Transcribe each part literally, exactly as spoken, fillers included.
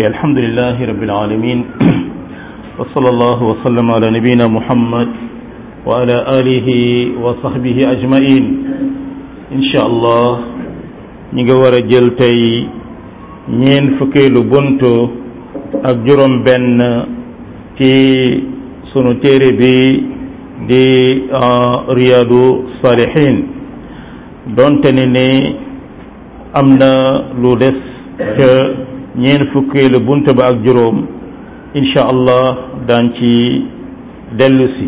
alhamdulillahi rabbil alamin wa sallallahu wa sallam ala nabiyyina muhammad wa ala alihi wa sahbihi ajma'in. insha allah ñi nga war a jël tey ñeen fukkeelu buntu ak juróom benn ci sunu téere bi di Riyadu Salihin, donte ne ne am na lu des ca ñeen fukkeelu buntu ba ak juróom, insha allah daan ci dellu si.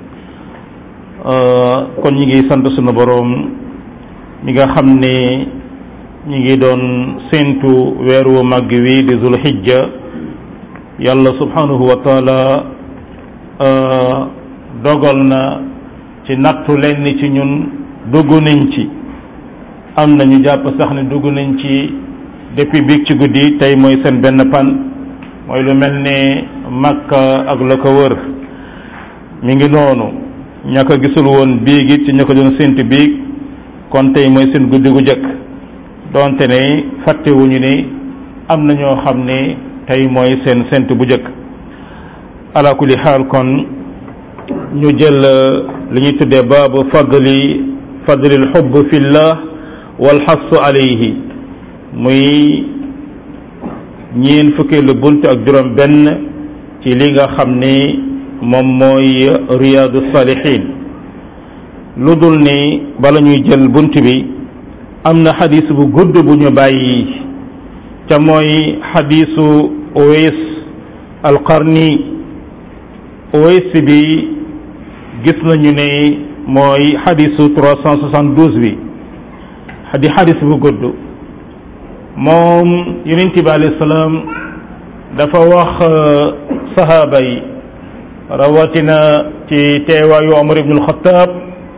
kon ñi ngi sant sunu boroom mi nga xam ne ñi ngi doon séentu weer wu màgg wi di zulhijja. yàlla subhanahu wa taala dogal na ci nattu lenn ci ñun dugg nañ ci, am na ñu jàpp sax ne dugg nañ ci depuis biig ci guddi. tey mooy seen benn pan, mooy lu mel ne Makka ak la ko wër. mi ngi noonu ña ko gisul woon biig it ci ña ko doon sént biig, kon tey mooy seen guddi gu jëkk, donte ne fàttewuñu ne am na ñoo xam ne tey mooy seen sént bu jëkk. ala kulli xaal, kon ñu jël li ñuy tuddee baabu fadli fadli alxubb fillah wal xassu alayhi, muy ñeen fukkeelu bunt ak juróom benn ci li nga xam ni moom mooy Riyadu Salihin. lu dul ni bala ñuy jël bunt bi am na xadis bu gudd bu ñu bàyyi, ca mooy xadisu Uways al-Qarni. Uways bi gis nañu ne mooy xadisu trois cent soixante-douze bi, di xadis bu gudd. moom yonent bi alayhi salaam dafa wax sahaaba yi, rawatina ci teewaayu Omar ibn al-Khattab,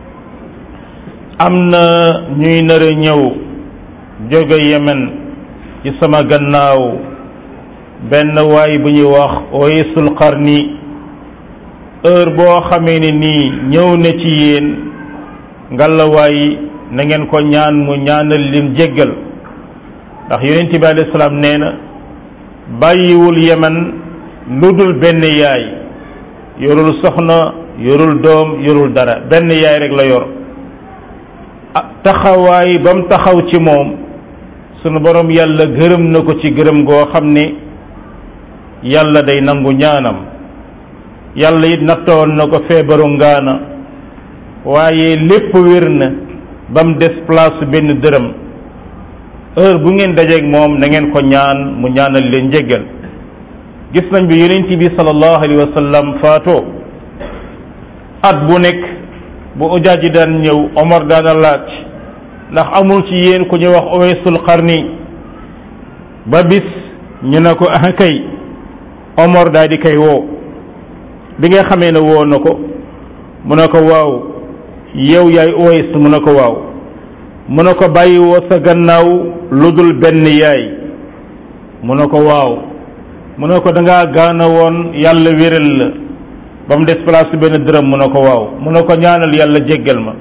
am na ñuy nar a ñëw jóge Yemen ci sama gannaaw, benn waay bu ñuy wax Uwaysul Qarni. heure boo xamee ne nii ñëw na ci yéen, ngalawaay na ngeen ko ñaan mu ñaanal leen jéggal, ndax yonent bi alayhi salaam nee na bàyyiwul Yemen lu dul benn yaay, yorul soxna, yorul doom, yorul dara, benn yaay rek la yor. taxawaay ba mu taxaw ci moom sunu borom yàlla gërëm na ko ci gërëm goo xam ne yàlla day nangu ñaanam. yàlla it nattoon na ko feebaru ngaana, waaye lépp wér na ba mu des place benn dërëm. heure bu ngeen dajeeg moom na ngeen ko ñaan mu ñaanal leen njéggal. gis nañ bi yonent bi sallallahu alayhi wa sallam faatoo, at bu nekk bu ujaaj ji daan ñëw, Omar daana laaj ndax amul ci yéen ku ñu wax Uwaysul Qarni. ba bis ñu ne ko ah kay. Omar daal di koy woo. bi nga xamee ne woo na ko, mu ne ko waaw yow yaay Uways, mu ne ko waaw. mu ne ko bàyyi woo sa gannaaw lu dul benn yaay, mu ne ko waaw. mu ne ko dangaa gaana woon yàlla wéral la ba mu des place benn dërëm, mu ne ko waaw. mu ne ko ñaanal yàlla jéggal ma.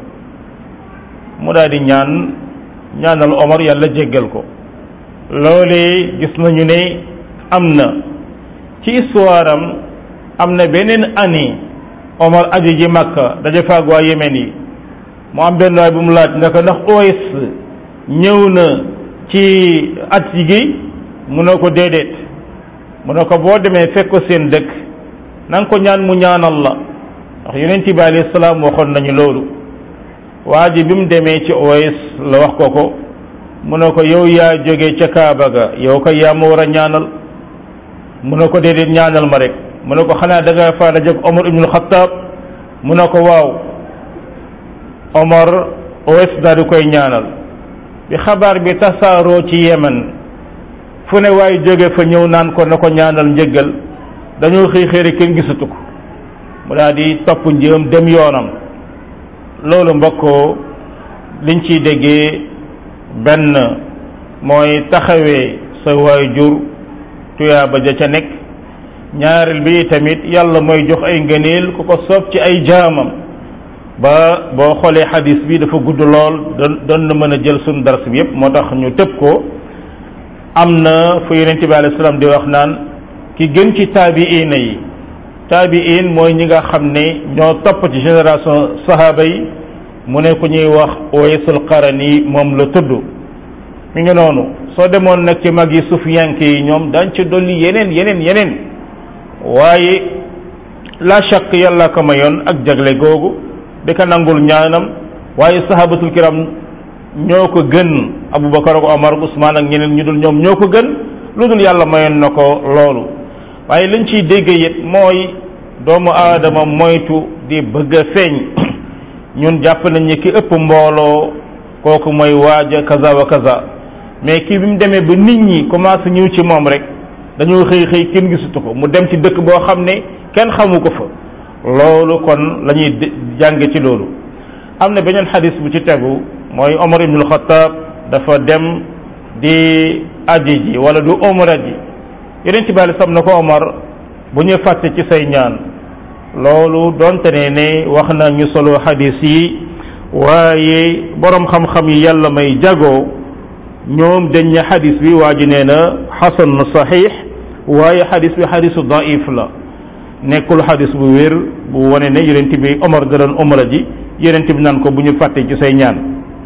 mu daal di ñaan ñaanal Omar yàlla jéggal ko. loolee gis nañu ne am na ci histoire am. am na beneen année Omar aji ji Makka daje faag waa Yemen yi, mu am benn waay bu mu laaj nga ko ndax Uways ñëw na ci at yi gi, mu ne ko déedéet. mu ne ko boo demee fekk ko seen dëkk na nga ko ñaan mu ñaanal la, ndax yonent bi alayhi salaam waxoon nañu loolu. waa ji bi mu demee ci Uways la wax ko ko, mu ne ko yow yaa jógee ca Kaaba ga, yow ko yaa ma war a ñaanal. mu ne ko déedéet, ñaanal ma rek. mu ne ko xanaa da nga fa dajeek Omar ibn al-Khattab, mu ne ko waaw. Omar Uways daal di koy ñaanal. bi xabaar bi tasaaroo ci Yemen, fu ne waaye jóge fa ñëw naan ko na ko ñaanal njëggal, dañoo xëy xëy rek kenn gisatu ko, mu daal di topp njëm dem yoonam. loolu mbokkoo liñ ciy déggee benn mooy taxawee sa waajur tuyaaba ja ca nekk. ñaareel bi tamit yàlla mooy jox ay ngëneel ku ko soob ci ay jaamam. ba boo xoolee xadis bi dafa gudd lool doon doon na mën a jël suñu dars bi yépp, moo tax ñu tëb ko. am na fu yonent bi alayhi salaam di wax naan ki gën ci taabiin yi taabiin mooy ñi nga xam ne ñoo topp ci génération sahaba yi mu ne ku ñuy wax Uwaysul Qarani moom la tudd mi ngi noonu soo demoon nag ci mag yi sufiyanke yi ñoom dañ ci dolli yeneen yeneen yeneen waaye la shakk yàlla ko mayoon ak jagle googu di ko nangul ñaanam waaye sahabatul kiram ñoo ko gën Abubakar ak Omar ak Usmaan ak ñeneen ñu dul ñoom ñoo ko gën lu dul yàlla mayoon na ko loolu waaye liñ ciy dégg it mooy doomu aadama moytu di bëgg a feeñ ñun jàpp nañ ni ki ëpp mbooloo kooku mooy waaja kaza wa kaza mais kii bi mu demee ba nit ñi commencé ñëw ci moom rek dañoo xëy xëy kenn gisutu ko mu dem ci dëkk boo xam ne kenn xamu ko fa loolu kon la ñuy jànge ci loolu am na beneen xadis bu ci tegu mooy Omar ibn al-Khattab dafa dem di aji ji wala du umra ji yeneen ci bàyyi sam na ko Omar bu ñu fàtte ci say ñaan loolu donte ne ne wax na ñu solo xadis yi waaye borom xam-xam yi yàlla may jagoo ñoom dañ ne xadis bi waa ji nee na xasan na saxiix waaye xadis bi xadisu daif la nekkul xadis bu wér bu wane ne yonent bi Omar da doon umra ji yonent bi naan ko bu ñu fàtte ci say ñaan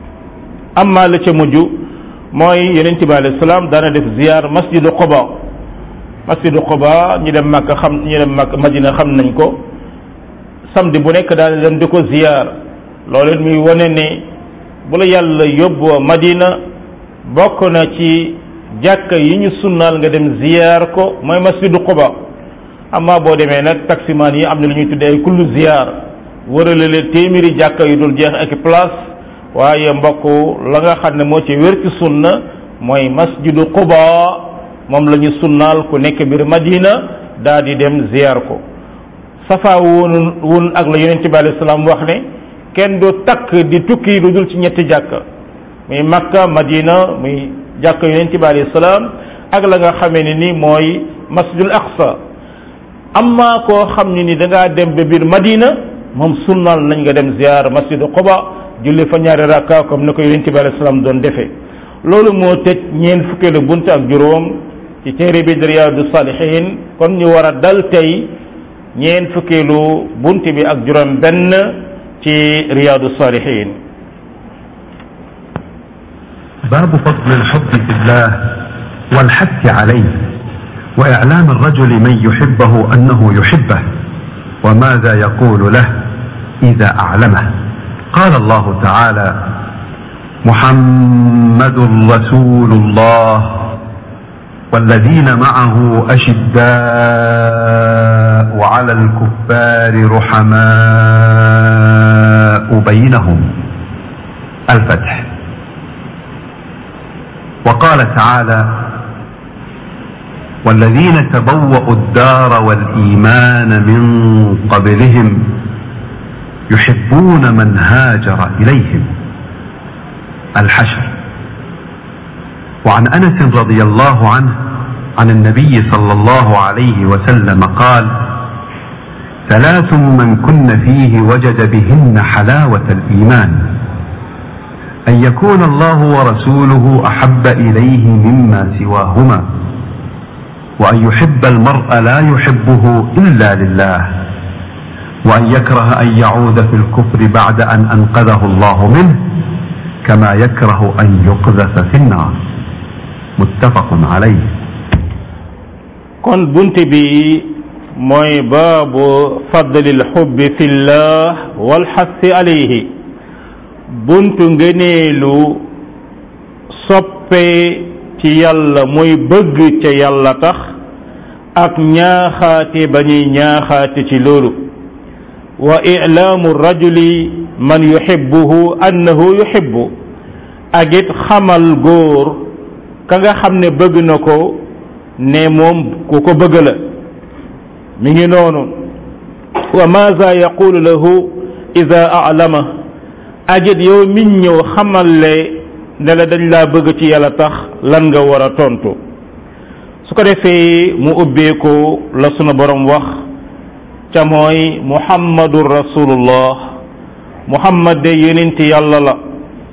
amma la ca mujj mooy yonent bi alayhi salaam daana def ziyaar masjidu Quba masjidu Quba ñi dem Makka xam ñi dem Makka Madina xam nañ ko samedi bu nekk daal dem di ko ziyaar loolu it muy wane ne bu la yàlla yóbbu Madina bokk na ci jàkka yi ñu sunnaal nga dem ziyaar ko mooy masjidu Quba amma boo demee nag taximaan yi am na lu ñuy tuddee ay kullu ziyaar wërale leen téeméeri jàkka yu dul jeex ak place waaye mbokk la nga xam ne moo ci wér ci sunna mooy masjidu Quba moom la ñu sunnaal ku nekk biir Madina daa di dem ziyaar ko safa woon woon ak la yonent bi alayhi salaam wax ne kenn du takk di tukki lu dul ci ñetti jàkka muy Makka Madina muy jàkka yonent bi alayhi salaam ak la nga xamee ne ni mooy masjidul Aqsa amma koo xam ne ni da ngaa dem ba biir Madina moom sunnaal nañ nga dem ziyaar masjidu Quba julli fa ñaari rakka comme ni ko yonent bi alayhi salaam doon defee loolu moo tëj ñeent fukkeelu bunt ak juróom ci téere bi di Riyaadu Saalihiin kon ñu war a dal tey ñeent fukkeelu bunt bi ak juróom benn ci Riyaadu Saalihiin. باب فضل الحب في الله والحث عليه وإعلام الرجل من يحبه أنه يحبه وماذا يقول له إذا أعلمه. قال الله تعالى: محمد رسول الله والذين معه أشداء على الكفار رحماء بينهم. الفتح. وقال تعالى: والذين تبوأوا الدار والإيمان من قبلهم يحبون من هاجر إليهم. الحشر. وعن أنس رضي الله عنه عن النبي صلى الله عليه وسلم قال: ثلاث من كن فيه وجد بهن حلاوة الإيمان: أن يكون الله ورسوله أحب إليه مما سواهما، وأن يحب المرء لا يحبه إلا لله، وأن يكره أن يعود في الكفر بعد أن أنقذه الله منه، كما يكره أن يقذف في النار. متفق عليه. kon bunt bi mooy baabu fadlil xubbi fillah wal xassi alayhi buntu ngëneelu soppe ci yàlla mooy bëgg ca yàlla tax ak ñaaxaate ba ñuy ñaaxaate ci loolu wa i'laamu rajuli man yuhibbuhu annahu yuhibbu ak it xamal góor ka nga xam ne bëgg na ko ne moom ku ko bëgg la mi ngi noonu wa maza yaqulu lahu ida a'lama ak it yow min ñëw xamal le ne la dañ laa bëgg ci yàlla tax lan nga war a tontu su ko defee mu ubbeeku la sunu borom wax ca mooy muhammadur rasulullah muhammad de yonent yàlla la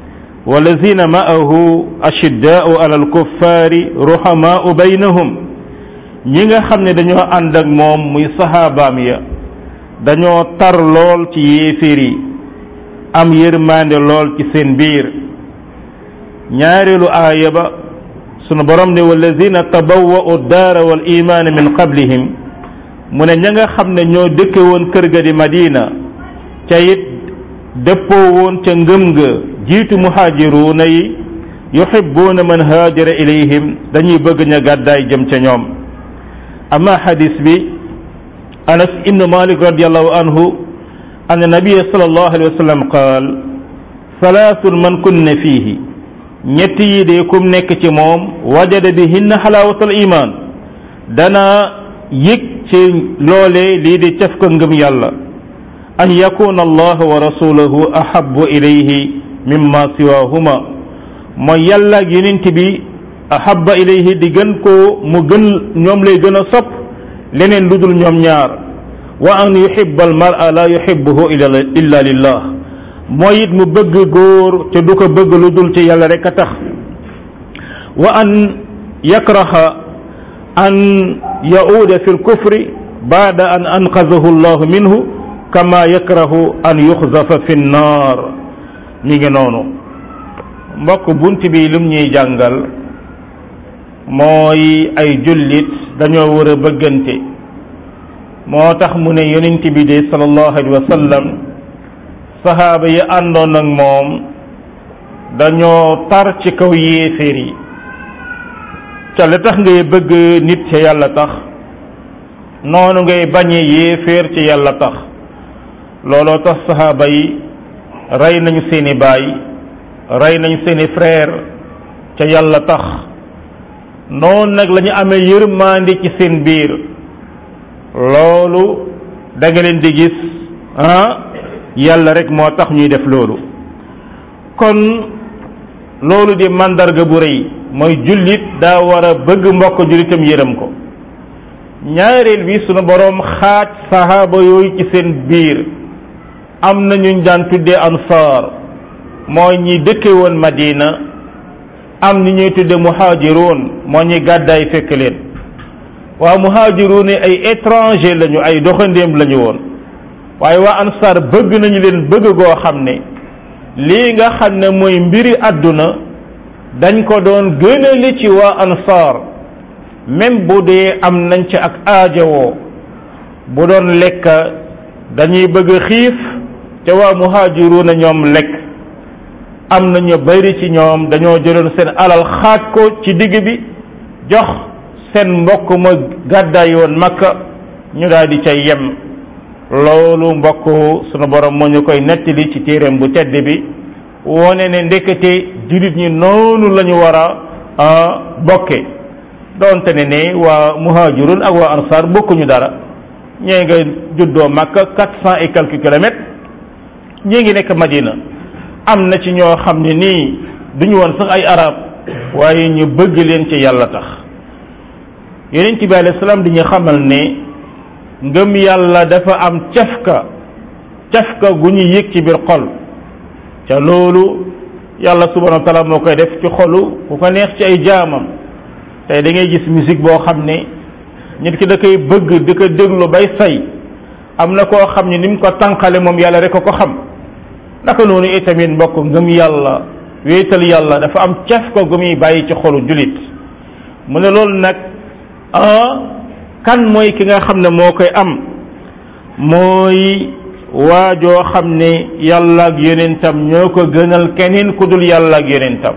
walazina ma'ahu ashiddaa'u ala alkuffaari ruhamaa'u baynahum ñi nga xam ne dañoo ànd ak moom muy saxaabaam ya dañoo tar lool ci yéeféer yi am yërmande lool ci seen biir ñaareelu aaya ba sunu borom ne walazina tabawwa'u daara wal imaana min qablihim mu ne ña nga xam ne ñoo dëkke woon kër ga di Madina ca it dëppoo woon ca ngëm ga jiitu muhaajiruuna yi yuhibbuuna man haajara ilayhim dañuy bëgg ña gàddaay jëm ca ñoom amma hadis bi Anas ibn Malik radiyallahu anhu an nabiyya sallallahu alayhi wa sallam qaal salaasun man kunna fiihi ñett yi de kum nekk ci moom wajada bihinna xalaawatal iman dana yëg ci loolee lii di caf ko ngëm yàlla an yakuna allah wa rasuluhu ahabbu ilayhi mimma siwahuma mooy yàlla ak yonent bi ahabba ilayhi di gën koo mu gën ñoom lay gën a sopp leneen lu dul ñoom ñaar wa an yuhibba al mar'a la yuhibbuhu illa lillah mooy it mu bëgg góor te du ko bëgg lu dul ci yàlla rek a tax wa an yakraha an yauda fi lkufri baada an anqadahu llahu minhu kama yakrahu an yuxzafa fi nnaar mi ngi noonu mbokk bunt bi lum ñuy jàngal mooy ay jullit dañoo war a bëggante moo tax mu ne yonent bi de sallallahu alayhi wa sallam sahaaba yi àndoon ak moom dañoo tar ci kaw yéeféer yi ca la tax ngay bëgg nit ca yàlla tax noonu ngay bañe yéeféer ci yàlla tax looloo tax sahaaba yi rey nañu seeni baay rey nañu seeni frère ca yàlla tax noonu nag la ñu amee yërmande ci seen biir loolu da nga leen di gis ah yàlla rek moo tax ñuy def loolu kon loolu di mandarga bu rëy mooy jullit daa war a bëgg mbokk jullitam yërëm ko ñaareel bi sunu boroom xaaj sahaaba yooyu ci seen biir am na ñu daan tuddee ansaar mooy ñi dëkke woon Madina am ni ñuy tudde muhaajiroon moo ñi gàddaay fekk leen waa muhaajiroon ay étranger lañu ay doxandéem lañu woon waaye waa ansaar bëgg nañu leen bëgg goo xam ne lii nga xam ne mooy mbiri àdduna dañ ko doon gënali ci waa ansaar même bu dee am nañ ci ak aajowoo bu doon lekk dañuy bëgg xiif te waa muhaajiroon ñoom lekk am na ñu bari ci ñoom dañoo jëloon seen alal xaaj ko ci digg bi jox seen mbokk ma gàddaay woon Makka ñu daal di ca yem loolu mbokk sunu borom moo ñu koy nettali ci téereem bu tedd bi wone ne ndekete jullit ñi noonu la ñu war a bokke doonte ne ne waa muhajirun ak waa ansar bokkuñu dara ñee nga juddoo Makka quatre cent et quelques kilomètres ñii ngi nekk Madina am na ci ñoo xam ne nii duñu woon sax ay arab waaye ñu bëgg leen ci yàlla tax yonent bi alayhi salaam di ñu xamal ne ngëm yàlla dafa am cafka cafka gu ñu yëg ci biir xol ca loolu yàlla subhanahu wa taala moo koy def ci xolu ku ko neex ci ay jaamam tey da ngay gis musique boo xam ne nit ki da koy bëgg di ko déglu bay say am na koo xam ne ni mu ko tànqale moom yàlla rek a ko xam naka noonu itamit mbokk ngëm yàlla wéetal yàlla dafa am cafka gu muy bàyyi ci xolu julit mu ne loolu nag ah kan mooy ki nga xam ne moo koy am mooy waajoo xam ne yàlla ak yonentam ñoo ko gënal keneen ku dul yàlla ak yonentam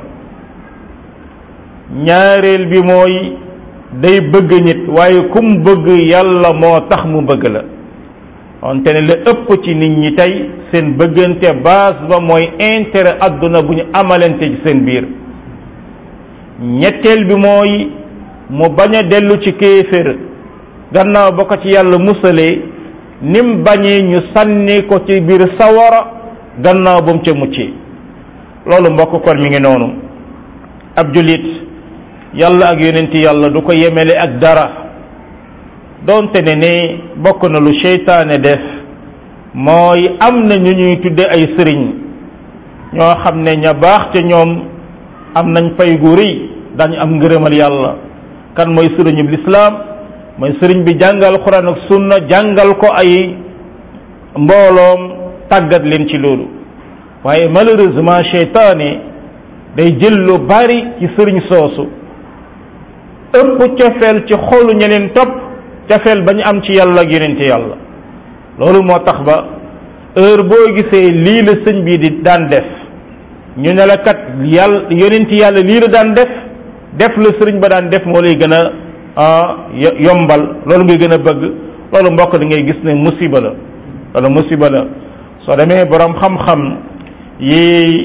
ñaareel bi mooy day bëgg nit waaye kum bëgg yàlla moo tax mu bëgg la wante ne la ëpp ci nit ñi tey seen bëggante base ba mooy intérêt adduna bu ñu amalante ci seen biir ñetteel bi mooy mu bañ a dellu ci kéefér gannaaw ba ko ci yàlla musalee nim bañee ñu sànni ko ci biir sawara gannaaw ba mu ca muccee loolu mbokk kon mi ngi noonu ab jullit yàlla ak yonenti yàlla du ko yemele ak dara doonte ne ne bokk na lu seytaane def mooy am na ñu ñuy tudde ay sëriñ ñoo xam ne ña baax ca ñoom am nañ pay gu rëy dañu am ngërëmal yàlla. kan mooy sëriñu lislaam mooy sëriñ bi jàngal Alxuraan ak sunna jàngal ko ay mbooloom tàggat leen ci loolu. waaye malheureusement seytaane day jël lu bari ci sëriñ soosu ëpp cofeel ci xolu ña leen topp cofeel ba ñu am ci yàlla ak yonente yàlla. loolu moo tax ba heure boo gisee lii la sëñ bii di daan def ñu ne la kat yàlla yonenti yàlla lii la daan def def la sëriñ ba daan def moo lay gën a yombal loolu ngay gën a bëgg. loolu mbokk da ngay gis ne musiba la loolu musiba la soo demee borom xam-xam yi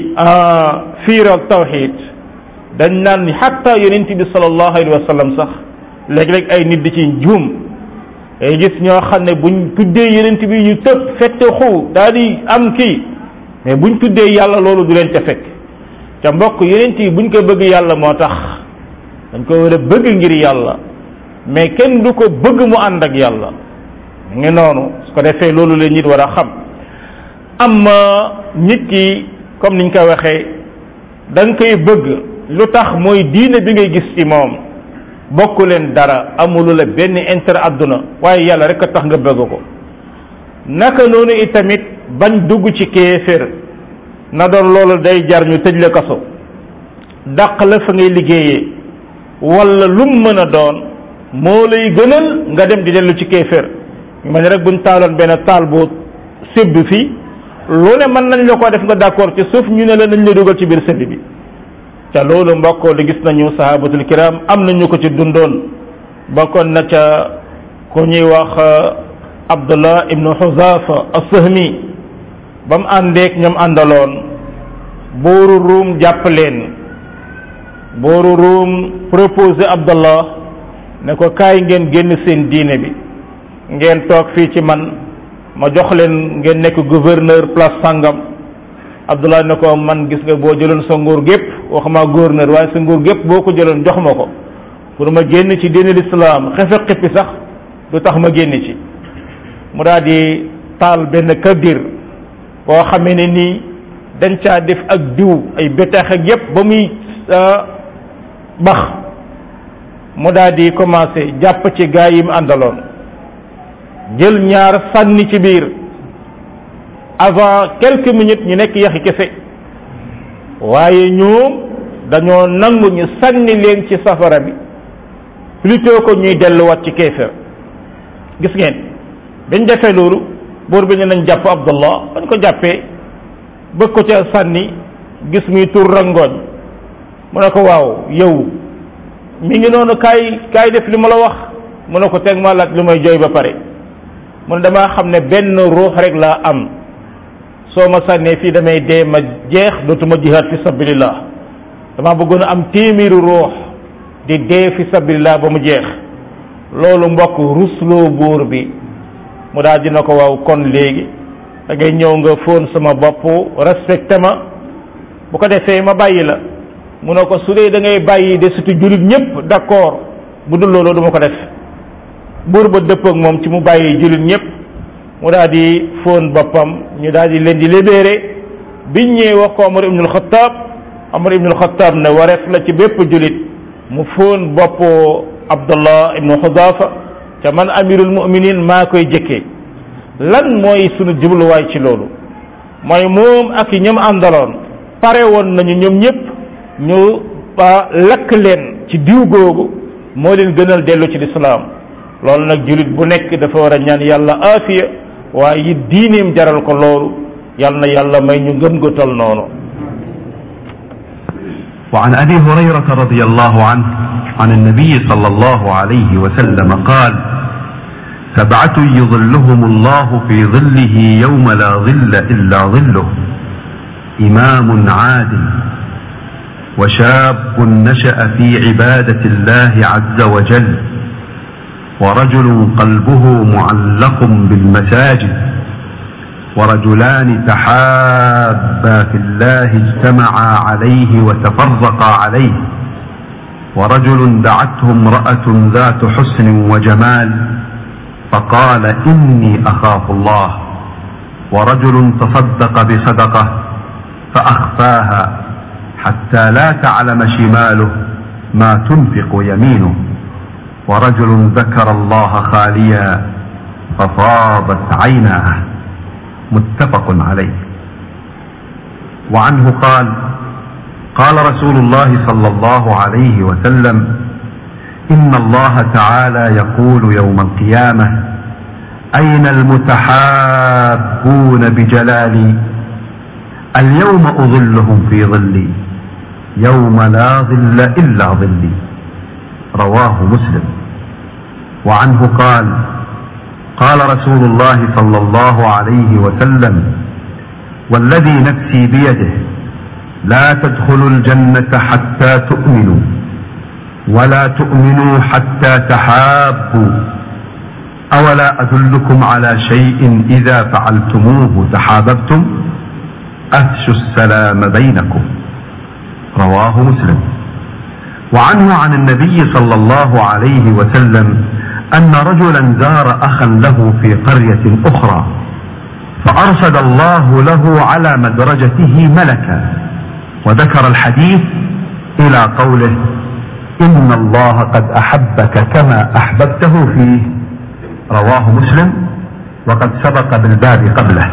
fiiral tawxid dañ naan xatta yonent bi sallallahu alayhi wa sallam sax léeg-léeg ay nit di ci juum ay gis ñoo xam ne buñ tuddee yonent bi ñu tëb fette xu daal di am kii mais buñ tuddee yàlla loolu du leen ca fekk ca mbokk yonent yi buñ ko bëgg yàlla moo tax dañ ko war a bëgg ngir yàlla mais kenn du ko bëgg mu ànd ak yàlla mu ngi noonu su ko defee loolu la nit war a xam. amma nit ki comme niñ ko waxee da nga koy bëgg lu tax mooy diine bi ngay gis ci moom bokku leen dara amulu la benn intérêt àdduna waaye yàlla rek a tax nga bëgg ko. naka noonu itamit bañ dugg ci kéefér na doon loolu day jar ñu tëj la kaso dàq la fa ngay liggéeyee wala lum mën a doon moo lay gënal nga dem di dellu ci kéefér ma ne rek buñ taaloon benn taal bu sébb fii lu ne mën nañ la ko def nga d'accord ci suuf ñu ne la nañ la dugal ci biir sëdd bi ca loolu mbokkoo li gis nañu sahabatul kiram am nañu ko ci dundoon bokkoon na ca ku ñuy wax Abdullah ibnu Xuzafa as-Sahmi ba mu àndeek ñoom àndaloon booru ruum jàpp leen booru ruum proposé Abdullah ne ko kaay ngeen génn seen diine bi ngeen toog fii ci man ma jox leen ngeen nekk gouverneur place sangam. Abdullah ne ko man gis nga boo jëloon sa nguur gépp waxuma gouverneur waaye sa nguur gépp boo ko jëloon jox ma ko pour ma génn ci diine l'islam xefe xippi sax du tax ma génn ci. mu daal di taal benn kadir boo xamee ne nii dañ caa def ak diw ay bétax ak yépp ba muy bax mu daal di commencé jàpp ci gaa yi mu àndaloon jël ñaar sànni ci biir avant quelques minutes ñu nekk yaxi kese waaye ñoom dañoo nangu ñu sànni leen ci safara bi plutôt que ñuy delluwaat ci kéefër. gis ngeen dañ defee loolu buur bi ñu nañ jàpp Abdullah bañ ko jàppee bëgg ko ca sànni gis muy tur rangooñ mu ne ko waaw yow mi ngi noonu kaay kaay def li ma la wax mu ne ko teg ma laaj lu may jooy ba pare mu ne damaa xam ne benn ruux rek laa am soo ma sànnee fii damay dee ma jeex dootuma jihaad fi sabilillah damaa bëggoon a am téeméeri ruux di dee fi sabilillah ba mu jeex. loolu mbokk rusloo buur bi mu daal dina ko waaw kon léegi da ngay ñëw nga fóon sama bopp respecté ma bu ko defee ma bàyyi la mu ne ko su dee da ngay bàyyi de surtout jullit ñëpp d'accord bu dul loolu du ma ko def. buur ba dëpp ak moom ci mu bàyyi jullit ñëpp mu daal di fóon boppam ñu daal di leen di libéré biñ ñëwee wax ko Omar ibnul Xattaab Omar ibnul Xattaab ne wareef la ci bépp jullit mu fóon bopp Abdullah ibnu Xudafa ca man amirul muminin maa koy jëkkee. lan mooy sunu jubluwaay ci loolu mooy moom ak i ñoom àndaloon pare woon nañu ñoom ñëpp ñu lakk leen ci diw googu moo leen gënal dellu ci lislaam. loolu nag jullit bu nekk dafa war a ñaan yàlla aafiya waaye it diineem jaral ko loolu yal na yàlla may ñu ngëm gu tol noonu. وعن أبي هريرة رضي الله عنه عن النبي صلى الله عليه وسلم قال سبعة يظلهم الله في ظله يوم لا ظل إلا ظله إمام عادل وشاب نشأ في عبادة الله عز وجل ورجل قلبه معلق بالمساجد ورجلان تحابا في الله اجتمعا عليه وتفرقا عليه ورجل دعته امرأة ذات حسن وجمال فقال إني أخاف الله ورجل تصدق بصدقة فأخفاها حتى لا تعلم شماله ما تنفق يمينه ورجل ذكر الله خاليا ففاضت عيناه متفق عليه. وعنه قال قال رسول الله صلى الله عليه وسلم إن الله تعالى يقول يوم القيامة أين المتحابون بجلالي اليوم أظلهم في ظلي يوم لا ظل إلا ظلي رواه مسلم. وعنه قال قال رسول الله صلى الله عليه وسلم والذي نفسي بيده لا تدخلوا الجنة حتى تؤمنوا ولا تؤمنوا حتى تحابوا أولا أدلكم على شيء إذا فعلتموه تحاببتم أفشوا السلام بينكم رواه مسلم. وعنه عن النبي صلى الله عليه وسلم أن رجلا زار أخا له في قرية أخرى فأرشد الله له على مدرجته ملكا وذكر الحديث إلى قوله إن الله قد أحبك كما أحببته فيه رواه مسلم وقد سبق بالباب قبله.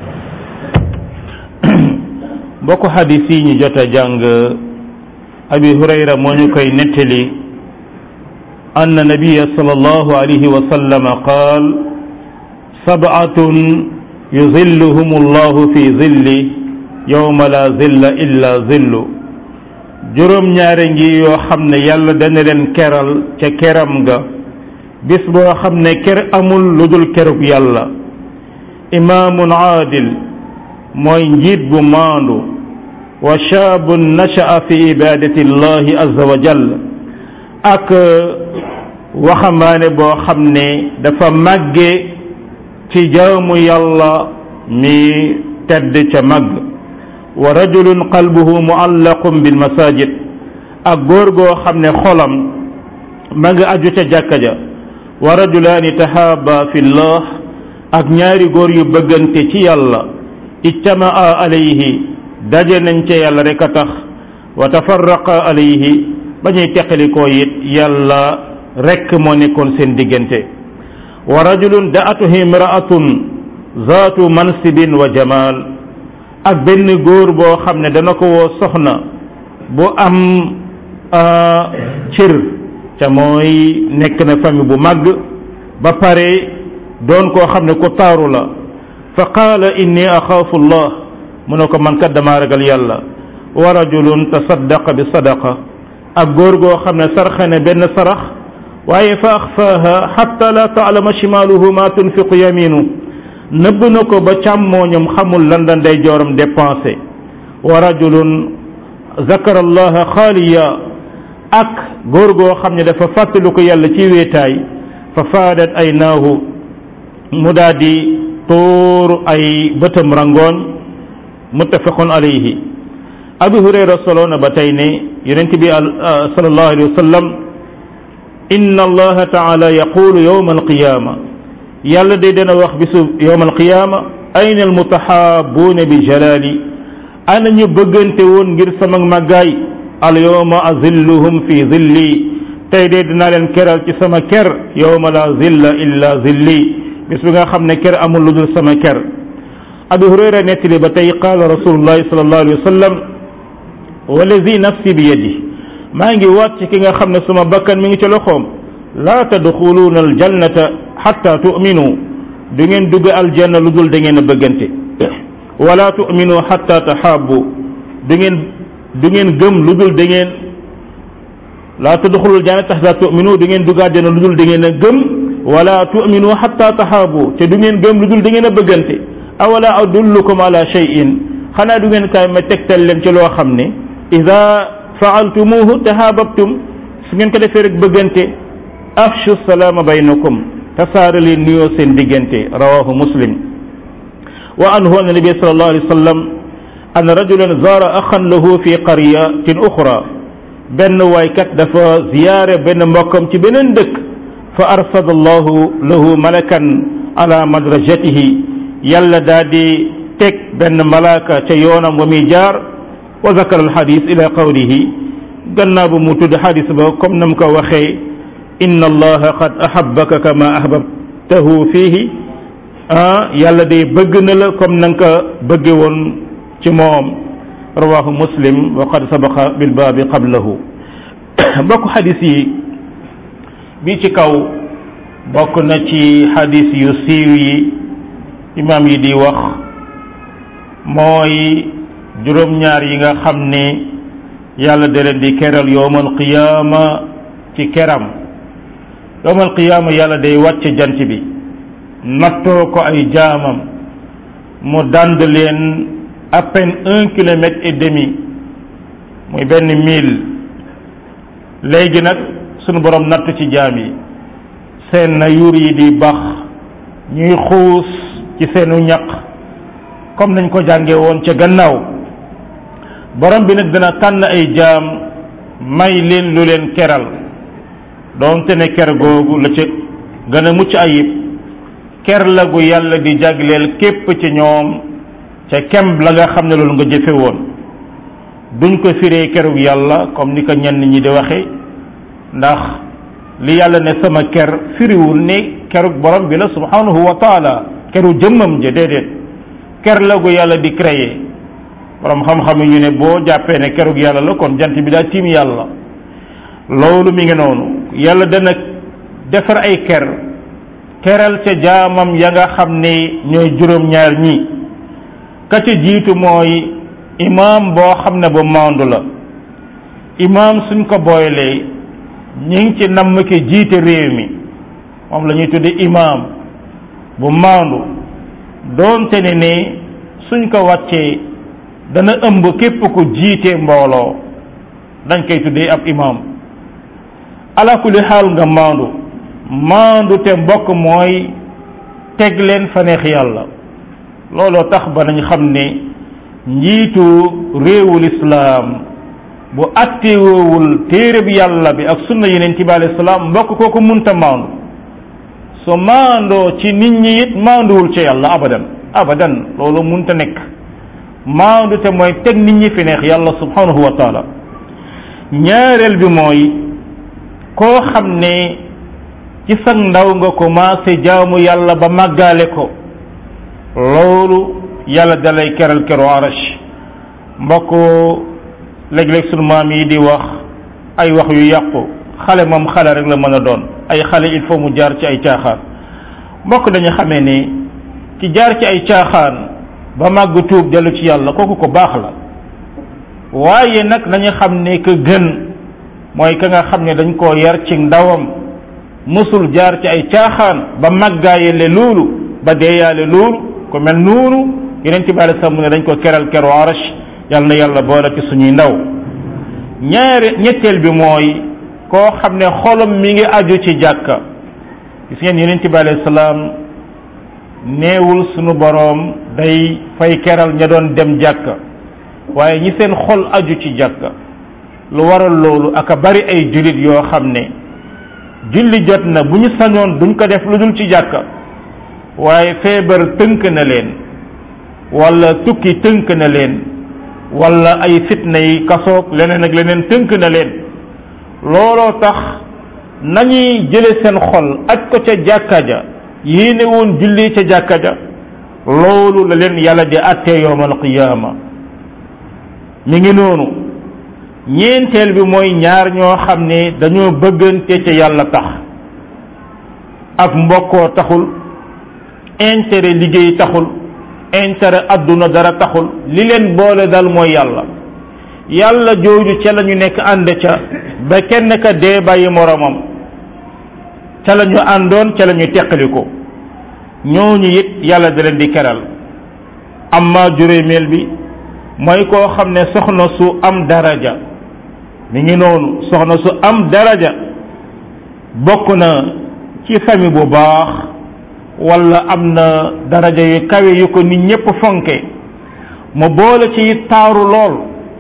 bokk hadis yi ñu jot a jàng abi hurayra moo ñu koy nettali anna nabiya sallallahu alayhi wa sallam qaal sab'atun yuzilluhum allahu fi zilli yawma la zilla illa zillu juróom ñaare ngi yoo xam ne yàlla dana leen keral ca keram ga bis boo xam ne ker amul lu dul kerub yàlla. imaamun aadil mooy njiit bu maandu wa shaabun nasha'a fi ibadati llahi azza wa jalla ak waxambaane boo xam ne dafa màgge ci jaamu yàlla mi tedd ca màgg wa rajulun qalbuhu mu'allaqun bil masajid ak góor goo xam ne xolam ma nga aju ca jàkka ja wa rajulaani tahaaba fi llah ak ñaari góor yu bëggante ci yàlla ijtamaa alayhi daje nañ ca yàlla rek a tax wa tafarraqa alayhi ba ñuy teqalikoo it yàlla rek moo nekkoon seen diggante wa rajulun da'atuhu imra'atun zaatu mansibin wa jamal ak benn góor boo xam ne dana ko woo soxna bu am cër ca mooy nekk na famille bu màgg ba pare doon koo xam ne ku taaru la fa qaala inni axaafu llah mu ne ko man kat damaa ragal yàlla wa rajulun tasaddaqa bi sadaqa ak góor goo xam ne sarxe ne benn sarax waaye fa axfaaha xatta la taalama shimaaluhu ma tunfiqu yaminu nëbb na ko ba càmmooñam xamul lan la ndeyjooram dépensé wa rajulun zakara allaha xaaliya ak góor goo xam ne dafa fàttalu ko yàlla ci wéetaay fa faadat ay naahu mu daal di tóor ay bëtam rangooñ muttafaqun alayhi. abu hurayra solo na ba tey ne yonent bi sallallahu alayhi wa sallam inna allaha taala yaqulu yawma alqiyama yàlla day dana wax bisu yawma alqiyama ayna almutahabbuuna bi jalali ana ñu bëggante woon ngir sama màggaay al yawma azilluhum fi zilli tey de dinaa leen keral ci sama ker yawma la zilla illa zilli bis bi nga xam ne ker amul lu dul sama ker. abu hurayra nettali ba tey qaala rasulullahi sallallahu alayhi wa sallam wallazi nafsi bi yadi maa ngi waat ci ki nga xam ne suma bakkan mi ngi ci loxoom laa tadxuluuna aljannata xatta tu'minu du ngeen dugg aljanna lu dul da ngeen a bëggante wala tu'minu xatta taxaabu du ngeen du ngeen gëm lu dul da ngeen laa tadxulu aljannata xatta tu'minu du ngeen dugg aljanna lu dul da ngeen a gëm wala tu'minu xatta taxaabu te du ngeen gëm lu dul da ngeen a bëggante awala adullukum ala shay'in xanaa du ngeen kaay ma tegtal leen ci loo xam ne ida faaltumuhu tahaababtum su ngeen ko defee rek bëggante afshu salaama baynakum tasaare leen nuyoo seen diggante rawahu muslim. wa anhu anna nabi sallallahu alayhi wa sallam anna rajulan zaara axan lahu fi qaryatin uxra benn waaykat dafa ziyaare benn mbokkam ci beneen dëkk fa arsada allahu lahu malakan ala madrajatihi yàlla daa di teg benn malaaka ca yoonam wa muy jaar wa zakara al xadis ila qawlihi gannaaw bu mu tudd xadis ba comme nam ko waxee inna allaha qad ahabbaka kama ahbabtahu fihi ah yàlla de bëgg na la comme na nga ko bëgge woon ci moom rawahu muslim wa qad sabaqa bil baabi qablahu bokk xadis yi bi ci kaw bokk na ci xadis yu siiw yi imaam yi di wax mooy juróom-ñaar yi nga xam ne yàlla da leen di keral yowmal qiyaama ci keram yowmal qiyaama yàlla day wàcce jant bi nattoo ko ay jaamam mu dand leen à peine un kilomètre et demi muy benn mille léegi nag sunu borom natt ci jaam yi seen na yuur yi di bax ñuy xuus ci seenu ñaq comme nañ ko jànge woon ca gannaaw borom bi nag dina tànn ay jaam may leen lu leen keral doonte ne ker googu la ca gën a mucc ayib ker la gu yàlla di jagleel képp ci ñoom ca kem la nga xam ne loolu nga jëfe woon duñ ko firee kerug yàlla comme ni ko ñenn ñi di waxe ndax li yàlla ne sama ker firiwul ne kerug borom bi la subhanahu wa taala keru jëmmam ja déedéet ker la gu yàlla di créer borom xam-xam ñu ne boo jàppee ne kerug yàlla la kon jant bi daa tiim yàlla loolu mi ngi noonu yàlla dana defar ay ker keral ca jaamam ya nga xam ne ñooy juróom-ñaar ñi ka ca jiitu mooy imaam boo xam ne bu maandu la imaam suñ ko booylee ñi ngi ci namm ki jiite réew mi moom la ñuy tudde imaam bu maandu doonte ne ne suñ ko wàccee dana ëmb képp ku jiite mbooloo dañ koy tuddee ab imaam ala kulli xaal nga maandu maandu te mbokk mooy teg leen fa neex yàlla looloo tax ba nañ xam ne njiitu réewul islaam bu attewoowul téere bi yàlla bi ak sunna yeneen bi alayhi salaam mbokk kooku munta maandu so maandoo ci nit ñi it maanduwul ci yàlla abadan abadan loolu munta nekk maandu te mooy teg nit ñi fi neex yàlla subhanahu wa taala ñaareel bi mooy koo xam ne ci sag ndaw nga commencé jaamu yàlla ba màggaale ko loolu yàlla dalay keral keru arash mbokk léeg-léeg sunu maam yi di wax ay wax yu yàqu xale moom xale rek la mën a doon ay xale il faut mu jaar ci ay caaxaan mbokk dañu xamee ni ki jaar ci ay caaxaan ba màgg tuub dellu ci yàlla kooku ko baax la waaye nag nañu xam ne que gën mooy ka nga xam ne dañ koo yar ci ndawam musul jaar ci ay caaxaan ba màggaayele loolu ba deeyaale loolu ko mel noonu yeneen ci bàyyi sax mu ne dañ ko keral keru arash yàlla na yàlla boole ci suñuy ndaw ñaare ñetteel bi mooy koo xam ne xolam mi ngi aju ci jàkka gis ngeen yeneen ci bàyyi salaam neewul sunu boroom day fay keral ña doon dem jàkka waaye ñi seen xol aju ci jàkka lu waral loolu aka bari ay jullit yoo xam ne julli jot na bu ñu sañoon duñ ko def lu dul ci jàkka waaye feebar tënk na leen wala tukki tënk na leen wala ay fitna yi kasoog leneen ak leneen tënk na leen looloo tax nañuy jële seen xol aj ko ca jàkka ja yéene woon julli ca jàkka ja loolu la leen yàlla di àttee yowmal qiyaama mi ngi noonu ñeenteel bi mooy ñaar ñoo xam ne dañoo bëggante ca yàlla tax ak mbokkoo taxul intérêt liggéey taxul intérêt adduna dara taxul li leen boole dal mooy yàlla yàlla jooju ca la ñu nekk ànd ca ba kenn ka dee bàyyi moromam ca la ñu àndoon ca la ñu teqaliko ñooñu it yàlla da leen di keral amma juróomeel bi mooy koo xam ne soxna su am daraja mi ngi noonu soxna su am daraja bokk na ci famille bu baax wala am na daraja yu kawe yu ko nit ñépp fonke mu boole ci taaru lool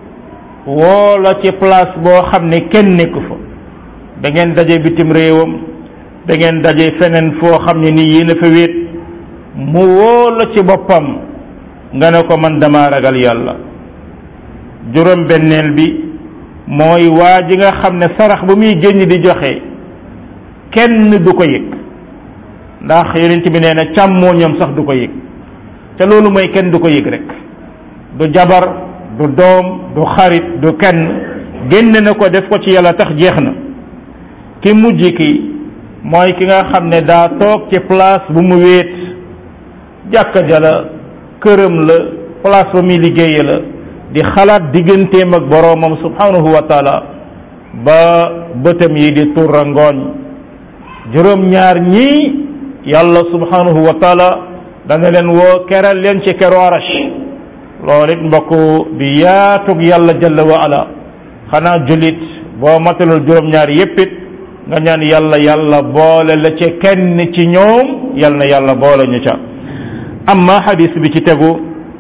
woola ci place boo xam ne kenn nekku fa da ngeen daje bitim réewam da ngeen daje feneen foo xam ne nii yéen a fa wéet mu woola ci boppam nga ne ko man dama ragal yàlla. juróom benneel bi mooy waa ji nga xam ne sarax bu muy génn di joxe kenn du ko yëg ndax yonent bi nee na càmmooñam sax du ko yëg te loolu mooy kenn du ko yëg rek du jabar du doom du xarit du kenn génn na ko def ko ci yàlla tax jeex na. ki mujj ki mooy ki nga xam ne daa toog ci place bu mu wéet jàkka ja la këram la place ba muy liggéeye la di xalaat digganteem ak boroomam subhanahu wa taala ba bëtam yi di turra ngooñ. juróom ñaar ñii yàlla subhanahu wa taala dana leen woo keral leen ci keru arash. loolu it mbokk di yaatug yàlla jalla wa ala xanaa jullit boo matalul juróom ñaar yépp it nga ñaan yàlla yàlla boole la ci kenn ci ñoom yal na yàlla boole ñu ca. amma hadis bi ci tegu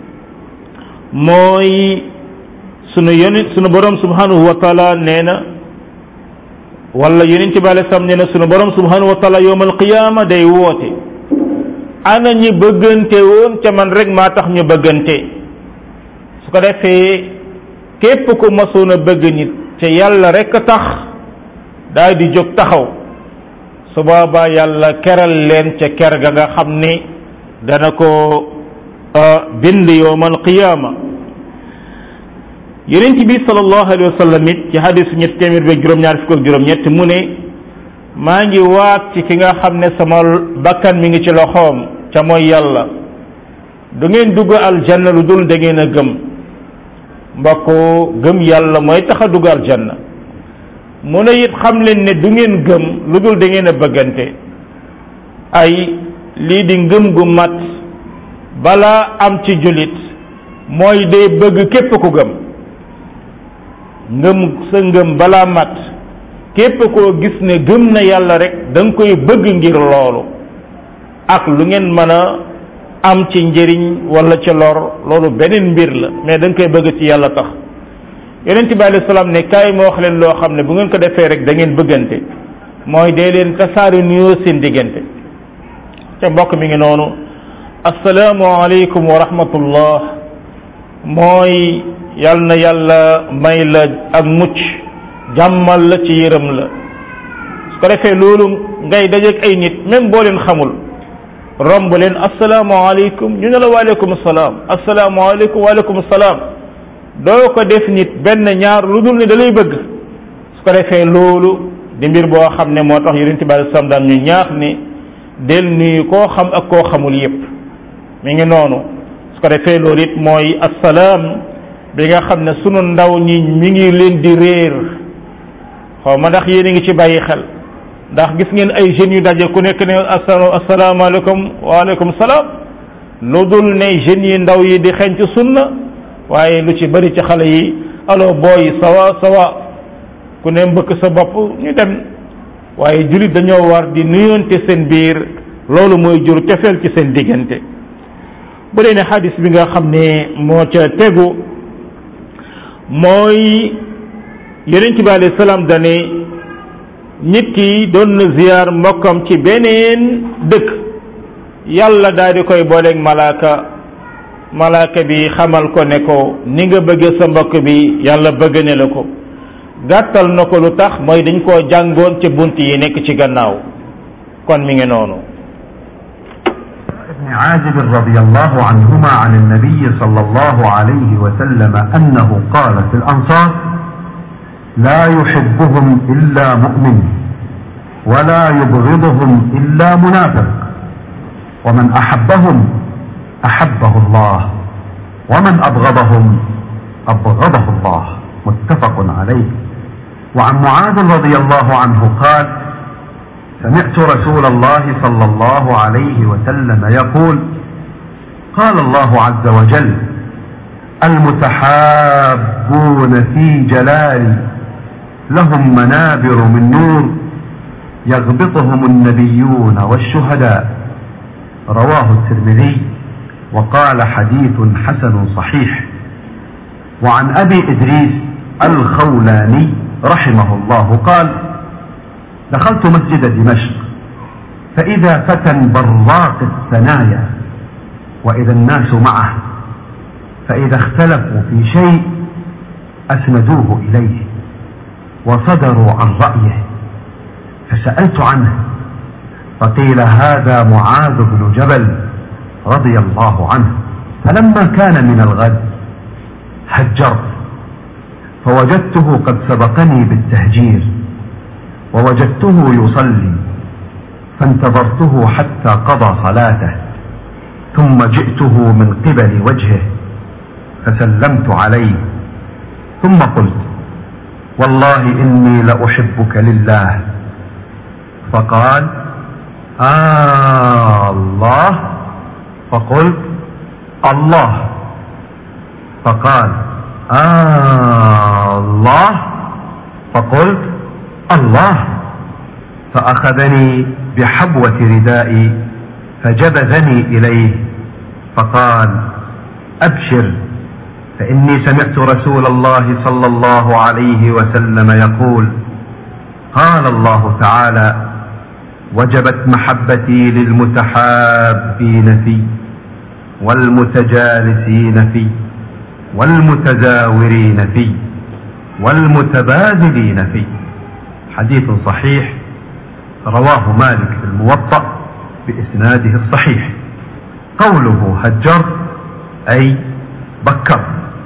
mooy sunu yonent sunu borom subhanahu wa taala nee na wala yonent bi alei salaam nee na sunu borom subhanahu wa taala yawm alqiyama day woote ana ñi bëggante woon ca man rek maa tax ñu bëggante. su ko defee képp ku masoon a bëgg nit te yàlla rek a tax daal di jóg taxaw su boobaa yàlla keral leen ca ker ga nga xam ni dana ko bind yawmal qiyaama. yonent bi sallallahu alayhi wa sallam it ci hadisu ñett téeméer beeg juróom-ñaar fukk ak juróom-ñett mu ne maa ngi waat ci ki nga xam ne sama bakkan mi ngi ci loxoom ca mooy yàlla du ngeen dugg aljanna lu dul da ngeen a gëm. mbokk gëm yàlla mooy tax a dugg aljanna. mu ne it xam leen ne du ngeen gëm lu dul da ngeen a bëggante. ay lii di ngëm gu mat balaa am ci jullit mooy day bëgg képp ku gëm. ngëm sa ngëm balaa mat képp koo gis ne gëm na yàlla rek da nga koy bëgg ngir loolu ak lu ngeen mën a am ci njëriñ wala ci lor loolu beneen mbir la mais da nga koy bëgg ci yàlla tax. yonent bi alayhi salaam ne kaay ma wax leen loo xam ne bu ngeen ko defee rek da ngeen bëggante mooy dee leen tasaari nuyoo seen diggante. te mbokk mi ngi noonu assalaamu aleykum wa rahmatullah mooy yal na yàlla may la ak mucc jàmmal la ci yërëm la. su ko defee loolu ngay dajeek ay nit même boo leen xamul romb leen assalaamu aleykum ñu ne la waaleykum salaam assalaamu aleykum waaleykum salaam doo ko def nit benn ñaar lu dul ne da lay bëgg. su ko defee loolu di mbir boo xam ne moo tax yonent bi sallallahu alayhi wasallam ñu ñaax ni del nuyu koo xam ak koo xamul yépp mi ngi noonu. su ko defee loolu it mooy assalaam bi nga xam ne sunu ndaw ñi mi ngi leen di réer xaw ma ndax yéen a ngi ci bàyyi xel ndax gis ngeen ay jeunes yu daje ku nekk ne asalaamaaleykum waaleykum salaam lu dul ne jeunes yi ndaw yi di xeeñ ci sunna waaye lu ci bari ci xale yi allo booy sawa sawa ku ne mbëkk sa bopp ñu dem waaye jullit dañoo war di nuyoonte seen biir loolu mooy jur cofeel ci seen diggante. bu dee ne xadis bi nga xam ne moo ca tegu mooy yonent bi alayhi salaam dane nit ki doon na ziyaar mbokkam ci beneen dëkk yàlla daal di koy booleeg malaaka malaaka bi xamal ko ne ko ni nga bëggee sa mbokk bi yàlla bëgg ne la ko gàttal na ko lu tax mooy dañ koo jàngoon ci bunt yi nekk ci gannaaw kon mi ngi noonu. ابن عازب رضي الله عنهما عن النبي صلى الله عليه وسلم أنه قال في الأنصار لا يحبهم إلا مؤمن ولا يبغضهم إلا منافق ومن أحبهم أحبه الله ومن أبغضهم أبغضه الله متفق عليه. وعن معاذ رضي الله عنه قال سمعت رسول الله صلى الله عليه وسلم يقول قال الله عز وجل المتحابون في جلالي لهم منابر من نور يغبطهم النبيون والشهداء رواه الترمذي وقال حديث حسن صحيح. وعن أبي إدريس الخولاني رحمه الله قال دخلت مسجد دمشق فإذا فتى براق الثنايا وإذا الناس معه فإذا اختلفوا في شيء أسندوه إليه وصدروا عن رأيه، فسألت عنه فقيل هذا معاذ بن جبل رضي الله عنه. فلما كان من الغد هجرت فوجدته قد سبقني بالتهجير، ووجدته يصلي فانتظرته حتى قضى صلاته، ثم جئته من قبل وجهه فسلمت عليه، ثم قلت والله إني لأحبك لله، فقال آه الله، فقلت الله، فقال آه الله، فقلت الله، فأخذني بحبوة ردائي فجبذني إليه فقال أبشر، فإني سمعت رسول الله صلى الله عليه وسلم يقول قال الله تعالى وجبت محبتي للمتحابين في والمتجالسين في والمتزاورين في والمتبادلين في. حديث صحيح رواه مالك في الموطأ بإسناده الصحيح. قوله هجر أي بكر.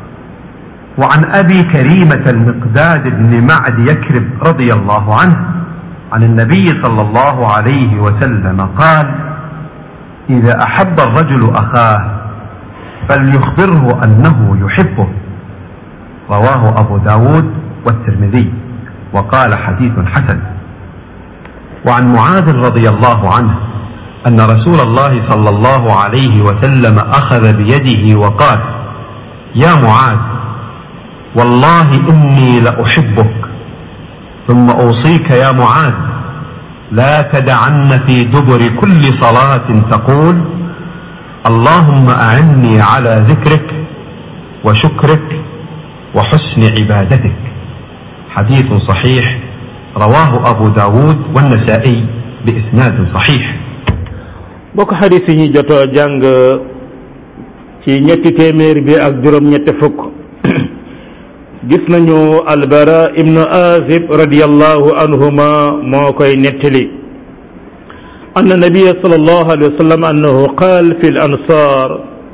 وعن أبي كريمة المقداد بن معد يكرب رضي الله عنه عن النبي صلى الله عليه وسلم قال إذا أحب الرجل أخاه فليخبره أنه يحبه، رواه أبو داود والترمذي وقال حديث حسن. وعن معاذ رضي الله عنه أن رسول الله صلى الله عليه وسلم أخذ بيده وقال يا معاذ والله إني لأحبك، ثم أوصيك يا معاذ لا تدعن في دبر كل صلاة تقول اللهم أعني على ذكرك وشكرك وحسن عبادتك. حديث صحيح رواه أبو داود والنسائي بإسناد صحيح. bokk xadis yi ñu jotoo jàng ci ñetti téeméer bi ak juróom ñetti fukk gis nañu albara ibnu azib radiyallahu anhuma moo koy nettali أن النبي صلى الله عليه وسلم أنه قال في الأنصار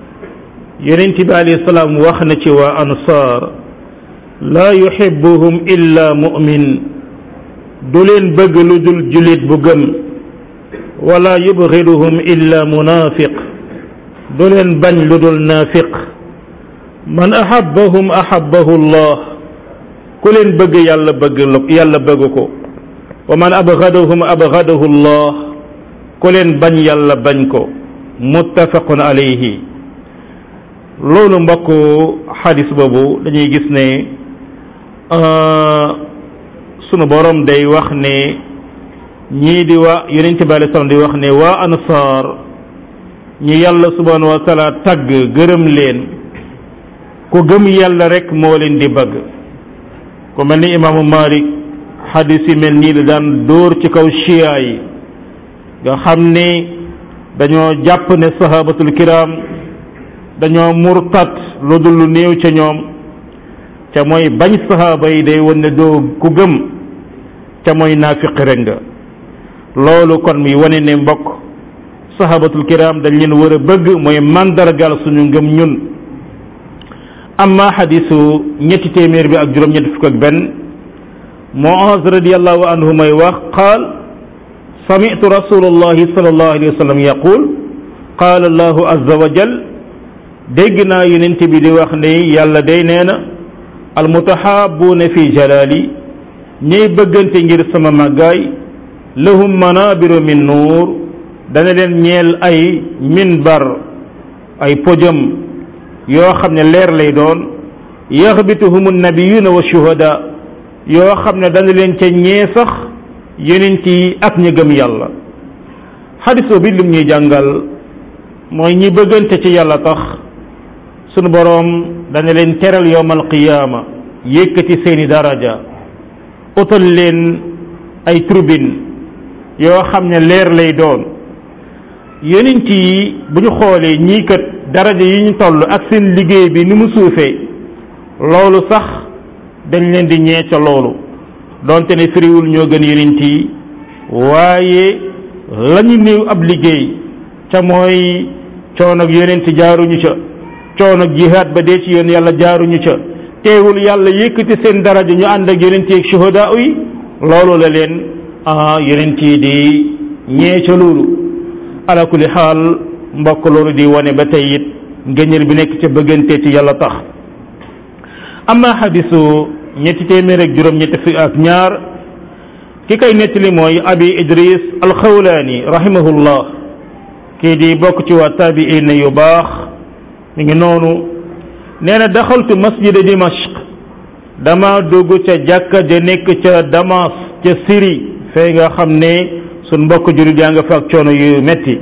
ينتبه عليه السلام وخنة وأنصار لا يحبهم إلا مؤمن دولين بغلو دول جليد بغم ولا يبغضهم إلا منافق دولين بن لدول نافق من أحبهم أحبه الله كلين بغ يالا بغ يالا بغكو ومن أبغضهم أبغضه الله ku leen bañ yàlla bañ ko muttafaqun alayhi. loolu mbokk xadis boobu dañuy gis ne sunu borom day wax ne ñii di waa yonente bi alayhi salaam di wax ne waa ansaar ñi yàlla subhanahu wa taala tagg gërëm leen ku gëm yàlla rek moo leen di bëgg. ku mel ni imaamu Malik xadis yi mel nii la daan dóor ci kaw chiya yi nga xam ni dañoo jàpp ne sahabatul kiram dañoo murtat lu dul lu néew ca ñoom ca mooy bañ sahaba yi day won ne doo ku gëm ca mooy naafiq rek nga. loolu kon mi wane ne mbokk sahabatul kiram dañ leen war a bëgg mooy mandargal suñu ngëm ñun. amma xadisu ñetti téeméer bi ak juróom ñetti fukk ak benn Muaz radiyallahu anhu may wax qaal سمعت رسول الله صلى الله عليه وسلم يقول قال الله عز وجل دغنا يننت بي دي wax ne yàlla day neena almutahabuna fi jalali ñi bëggante ngir sama màggaay lahum manabiru min nur dana leen ñeel ay minbar ay podium yoo xam ne leer lay doon yaxbituhum annabiyuna wa shuhada yoo xam ne dana leen ca ñee sax yonent yi ak ñi gëm yàlla. xadis bi lim ñuy jàngal mooy ñi bëggante ci yàlla tax sunu boroom dana leen teral yowmal qiyaama yëkkati seeni daraja utal leen ay tribune yoo xam ne leer lay doon. yonent yi bu ñu xoolee ñii kat daraja yi ñu toll ak seen liggéey bi ni mu suufee loolu sax dañ leen di ñee ca loolu donte ne firiwul ñoo gën yonent yi waaye lañu néew ab liggéey ca mooy coono ak yonent jaaruñu ca coono ak jihaad ba dee ci yoon yàlla jaaruñu ca teewul yàlla yëkkati seen daraja ñu ànd ak yonent yi ak shuhadaa yi loolu la leen yonent yi di ñee ca loolu ala kulli xaal mbokk loolu di wane ba tey it ngëneel bi nekk ca bëggante ci yàlla tax amma xadisu ñetti téeméer ak juróom ñetti fi ak ñaar ki kay nettali mooy abi idris alxawlaani rahimahullah kii di bokk ci waa taabiin yu baax mi ngi noonu nee na daxaltu masjida dimashq dama dugg ca jàkka ja nekk ca Damas ca Syrie fee nga xam ne sun mbokk jurit yaa nga fa ak coono yu metti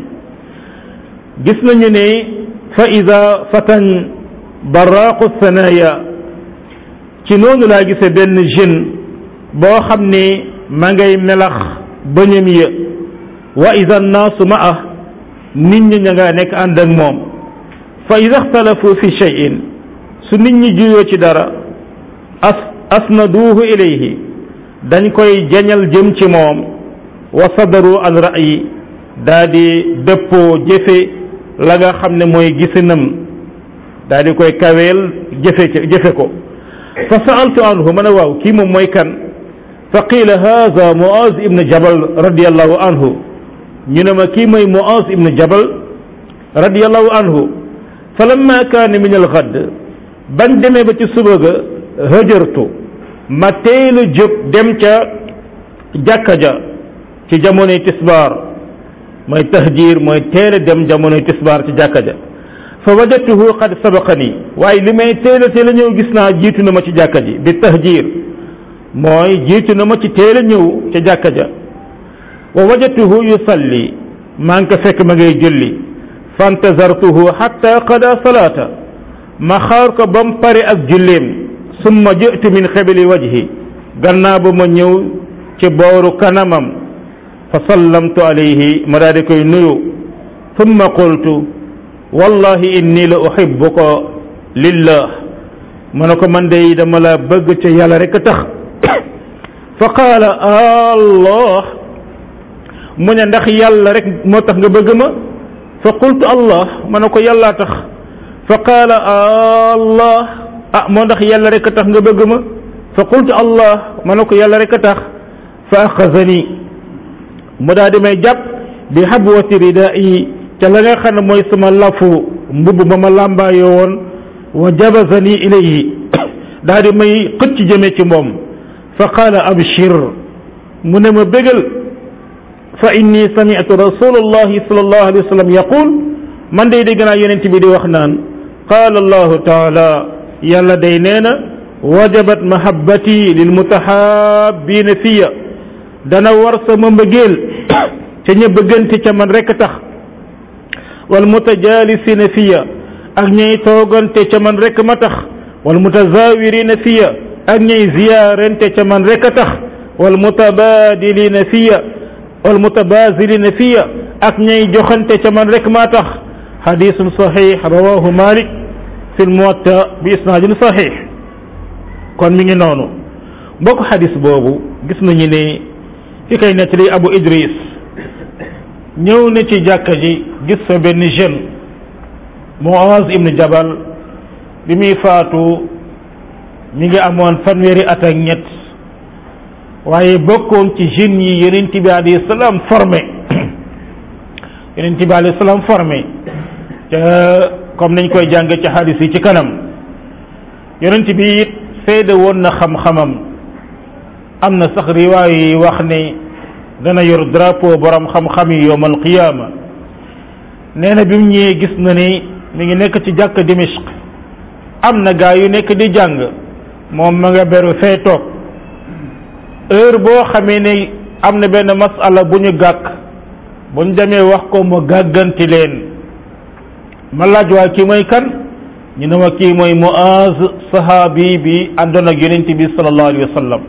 gis nañu ne fa ida fatan baraqu sanaya ci noonu laa gisee benn jeune boo xam ne ma ngay melax bëñam ya wa ida naasu ma ah nit ñi ña nga nekk ànd ak moom fa ida ixtalafu fi cheyin su nit ñi juyoo ci dara as asnaduuhu ilayhi dañ koy jañal jëm ci moom wa sadaru an ra'yi daa di dëppoo jëfe la nga xam ne mooy gisinam daa di koy kaweel jëfe jëfe ko fa sa'altu anhu ma ne waaw kii moom mooy kan fa qiila haada Muaz ibn Jabal radiyallahu anhu ñu ne ma kii mooy Muaz ibn Jabal radiyallahu anhu fa lamma kaana min al-ghad bañ demee ba ci suba ga hëjërtu ma teel a jóg dem ca jàkka ja ci jamonoy tisbaar mooy tahjiir mooy teel a dem jamonoy tisbaar ci jàkka ja fa wajadtuhu qad sabaqani waaye li may teel a teel a ñëw gis naa jiitu na ma ci jàkka ji bi tahjiir mooy jiitu na ma ci teel a ñëw ca jàkka ja wa wajadtuhu yusalli maa ngi ko fekk ma ngay julli fantazartuhu hatta qada salaata ma xaar ko ba mu pare ak julleem summa ji'tu min xibli wajhi gannaaw ba ma ñëw ci booru kanamam fa sallamtu alayhi ma daa di koy nuyu summa qultu wallahi inni la uhibbuka lillah ma ne ko man de dama la bëgg ca yàlla rek a tax fa qaala allah mu ne ndax yàlla rek moo tax nga bëgg ma fa qultu allah ma ne ko yàllaa tax fa qaala allah ah moo ndax yàlla rek a tax nga bëgg ma fa qultu allah ma ne ko yàlla rek a tax fa axazani mu daa di may jàpp bi habwati ridaa'i ca la nga xam ne mooy sama lafu mbubb ba ma làmbaayoo woon wa jabazani ilayhi daa di may xëcc jëme ci moom fa qaala abshir mu ne ma bégal fa inni sami'tu rasulullahi sallallahu alayhi wa sallam yaqul man day dégg naa yonent bi di wax naan qaala allahu taala yàlla day nee na wajabat mahabbati lil mutahabbiina fiya dana war sama mbëggeel ca ña bëggante ca man rek tax wal mutajalisina fiya ak ñay toogante ca man rek ma tax wal mutazawirina fiya ak ñay ziyaarante ca man rek tax wal mutabadilina fiya wal mutabazilina fiya ak ñay joxante ca man rek ma tax hadisun sahih rawahu Malik fi al-Muwatta bi isnadin sahih kon mi ngi noonu mbokk hadis boobu gis nañu ne ki kay nettali Abu Idris ñëw na ci jàkka ji gis fa benn jeune Muaz ibn Jabal bi muy faatu mi ngi amoon fanweeri at ak ñett waaye bokkoon ci jeunes yi yonent bi alayhi salaam formé yonent bi alayhi salaam formé ca comme nañ koy jàng ci hadis yi ci kanam yonent bi it seede woon na xam-xamam am na sax riwaay yi wax ne dana yor drapeau borom xam-xam yi yowmal qiyaama nee na bi mu ñëwee gis na ni mi ngi nekk ci jàkk Dimashq am na gaa yu nekk di jàng moom ma nga beru fee toog heure boo xamee ne am na benn masala bu ñu gàkk bu ñu demee wax ko mu gàgganti leen ma laaj waa kii mooy kan ñu ne ma kii mooy Muaz sahaabi bi àndoon ak yonent bi sallallahu alayhi wa sallam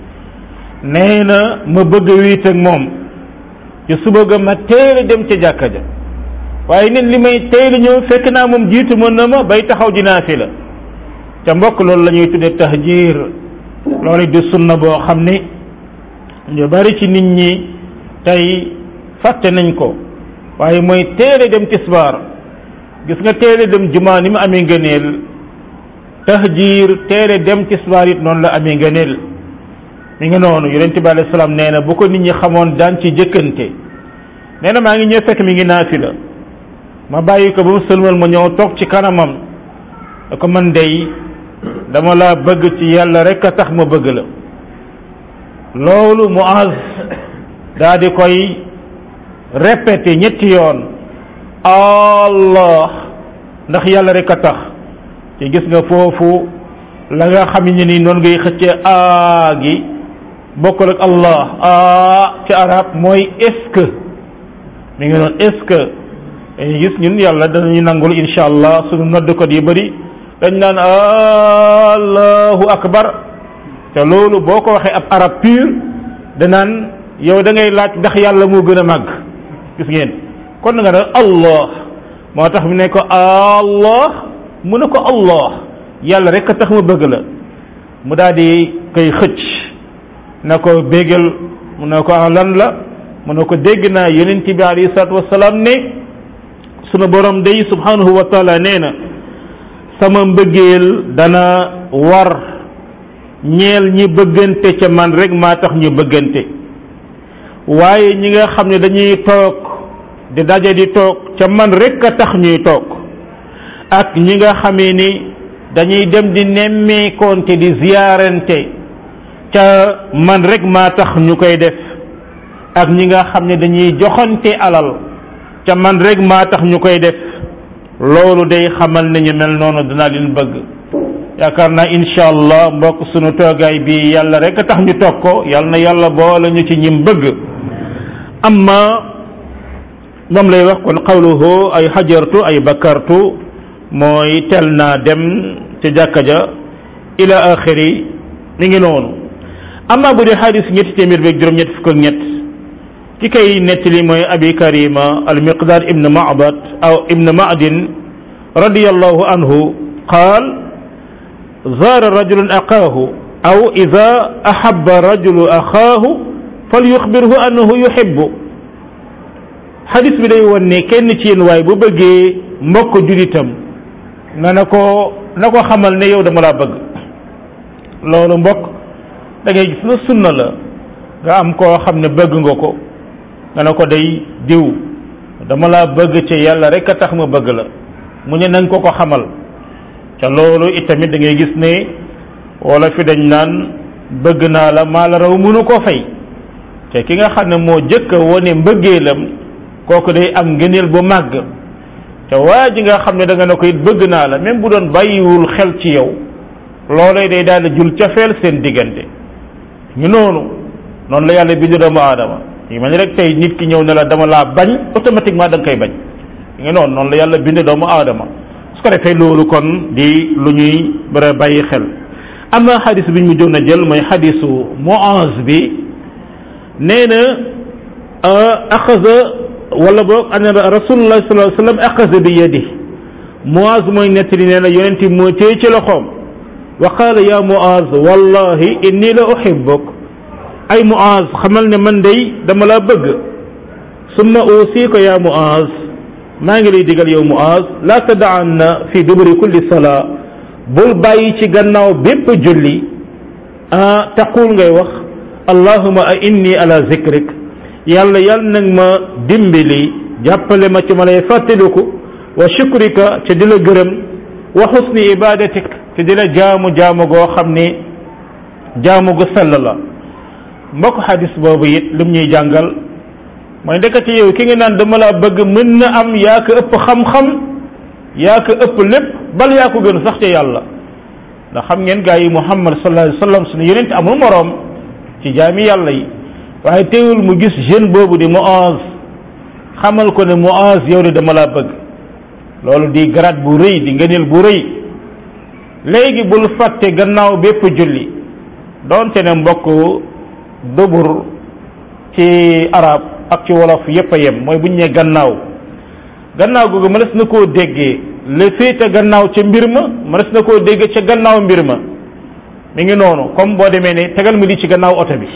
nee na ma bëgg a wiit ak moom ci suba ga ma teel a dem ca jàkka ja waaye nit li may tey la ñëw fekk naa moom jiitu mën na ma bay taxaw di naafila ca mbokk loolu la ñuy tuddee tahjir loolu di sunna boo xam ni ñu bari ci nit ñi tey fàtte nañ ko waaye mooy teele dem tisbaar gis nga teele dem jumaa ni mu amee ngëneel tahjir teele dem tisbaar it noonu la amee ngëneel mi ngi noonu yonent bi alayhi salaam nee na bu ko nit ñi xamoon daan ci jëkkante nee na maa ngi ñëw fekk mi ngi naafila ma bàyyi ko ba mu sëlmal ma ñëw toog ci kanamam da ko man dey dama laa bëgg ci yàlla rek a tax ma bëgg la loolu Muaz daa di koy répété ñetti yoon allah ndax yàlla rek a tax te gis nga foofu la nga xam ne ni noonu ngay xëccee aa gi bokkul ak allah aa ci arab mooy est-ce que mi ngi noonu est-ce que dañuy gis ñun yàlla danañu nangul insha allah sunu noddkat yu bëri dañ naan allahu akbar te loolu boo ko waxee ab arab pur danaan yow da ngay laaj ndax yàlla moo gën a màgg gis ngeen kon nga ne allah moo tax mu ne ko allah mu ne ko allah yàlla rek a tax ma bëgg la mu daal di koy xëcc na ko bégal mu ne ko lan la mu ne ko dégg naa yonent bi alayhi salaatu wasalaam ne sunu borom day subhanahu wa taala nee na sama mbëggeel dana war ñeel ñi bëggante ca man rek maa tax ñu bëggante waaye ñi nga xam ne dañuy toog di daje di toog ca man rek a tax ñuy toog ak ñi nga xamee ni dañuy dem di nemmeekonte di ziyaarante ca man rek maa tax ñu koy def ak ñi nga xam ne dañuy joxante alal ca man rek maa tax ñu koy def loolu day xamal ne ñu mel noonu dinaa leen bëgg yaakaar naa insha allah mbokk sunu toogaay bi yàlla rek a tax ñu toog ko yàlla na yàlla boole ñu ci ñim bëgg amma moom lay wax kon qawluhu ay xajartu ay bakartu mooy tel naa dem ca jàkka ja ila axiri mi ngi noonu amma bu dee xadis ñetti téeméer beeg juróom-ñett fukk ak ñett ki kay nettali mooy abi karima al miqdad ibn ma'bad aw ibn ma'din radiyallahu anhu qaal zaara rajulun aqaahu aw ida ahabba rajulu axaahu falyuxbirhu annahu yuhibbu xadis bi day won ne kenn ci yéen waay bu bëggee mbokk julitam na na ko na ko xamal ne yow dama laa bëgg loolu mbokk da ngay gis na sunna la nga am koo xam ne bëgg nga ko nga ne ko day diw dama laa bëgg ci yàlla rek a tax ma bëgg la mu ne nañ ko ko xamal te loolu itamit da ngay gis ne wala fi dañ naan bëgg naa la maa la raw mënu ko fay te ki nga xam ne moo jëkk a wone mbëggeelam kooku day am ngëneel bu màgg te waa ji nga xam ne da nga ne ko it bëgg naa la même bu doon bàyyiwul xel ci yow loolee day daal di jul cafeel seen diggante ñu noonu noonu la yàlla bind doomu aadama yi ma ne rek tey nit ki ñëw ne la dama laa bañ automatiquement da nga koy bañ ñu noonu noonu la yàlla bind doomu aadama su ko defee loolu kon di lu ñuy bara bàyyi xel am na xadis bi ñu mu joon a jël mooy xadisu Muaz bi nee na axaza wala boog an rasulullah sallallahu alayhi wasallam axaza bi yadi Muaz mooy nettali nee na yonent moo téye ci loxoom wa qaala ya Muaz wallahi inni la uhibbuk ay Muaz xamal ne man day dama laa bëgg summa usika ya Muaz maa ngi lay digal yow Muaz la tada'anna fi duburi kulli salaa bul bàyyi ci gannaaw bépp julli ah taqul ngay wax allahumma a inni ala zikrik yàlla yàlla nag ma dimbali jàppale ma ci ma lay fàttaliku wa shukrika ci di la gërëm wa husni ibadatik ci di la jaamu jaamu goo xam ne jaamu gu sell la mbokk xadis boobu it lim ñuy jàngal mooy ndekete yow ki nga naan dama laa bëgg mën na am yaa ko ëpp xam-xam yaa ko ëpp lépp bal yaa ko gën sax ca yàlla ndax xam ngeen gaa yi Muhammad sallallahu alayhi wasallam suñu yonent amul moroom ci jaami yàlla yi waaye teewul mu gis jeune boobu di Muaz xamal ko ne Muaz yow de dama laa bëgg loolu di grade bu rëy di ngëneel bu rëy léegi bul fàtte gannaaw bépp julli doonte ne mbokk dubur ci arab ak ci wolof yépp a yem mooy bu ñu ne gannaaw gannaaw googu mënees na koo déggee le féete gannaaw ca mbir ma mënees na koo déggee ca gannaaw mbir ma mi ngi noonu comme boo demee ne tegal ma lii ci gannaaw oto bi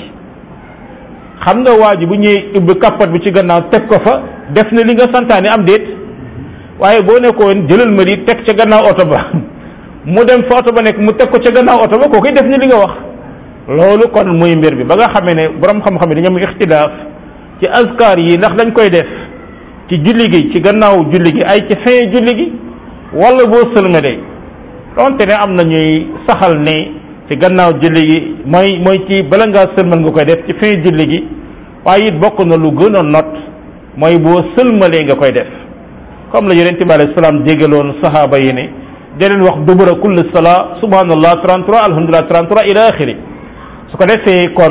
xam nga waa ji bu ñëwee ubbi kappat bi ci gannaaw teg ko fa def na li nga santaane am déet waaye boo nekkoon jëlal ma lii teg ca gannaaw oto ba mu dem fa oto ba nekk mu teg ko ca gannaaw oto ba kooku def na li nga wax loolu kon muy mbir bi ba nga xamee ne borom xam-xam yi dañoo am ixtilaaf ci azkar yi ndax dañ koy def ci julli gi ci gannaaw julli gi ay ci fin julli gi wala boo sëlmalee donte ne am na ñuy saxal ne ci gannaaw julli gi mooy mooy ci bala ngaa sëlmal nga koy def ci fin julli gi waaye it bokk na lu gën a not mooy boo sëlmalee nga koy def comme la yonent bi alayhi salaam jégaloon sahaaba yi ne da leen wax dubura kulli salaa subhanallah trente-trois alhamdulillah trente-trois ila axiri su ko defee kon